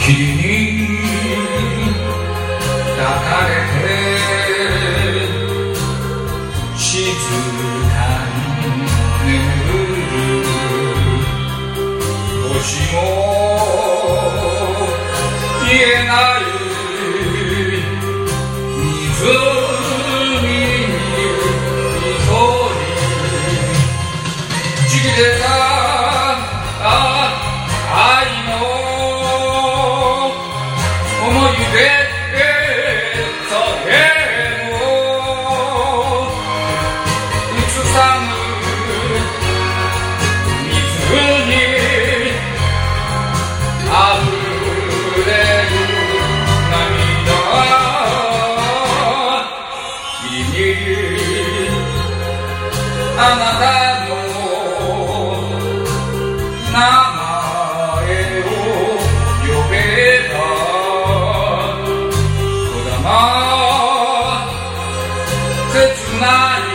霧に抱かれて静かに眠る星も見えない湖に一人ちぎれた愛の思い出それを映さぬ水にあふれる涙君あなたの名前を呼べばこだま切ない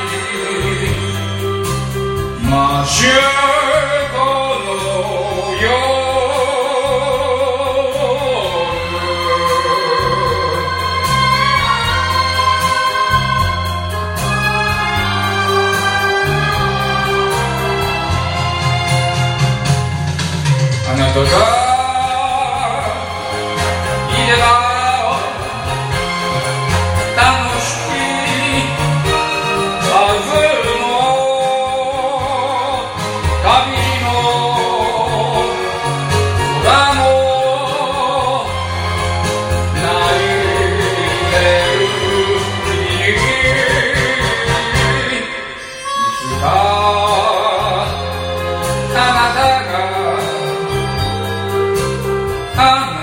真っ白の夜あなたがいれば楽しいはずの旅の空も泣いてる君いつかあなたが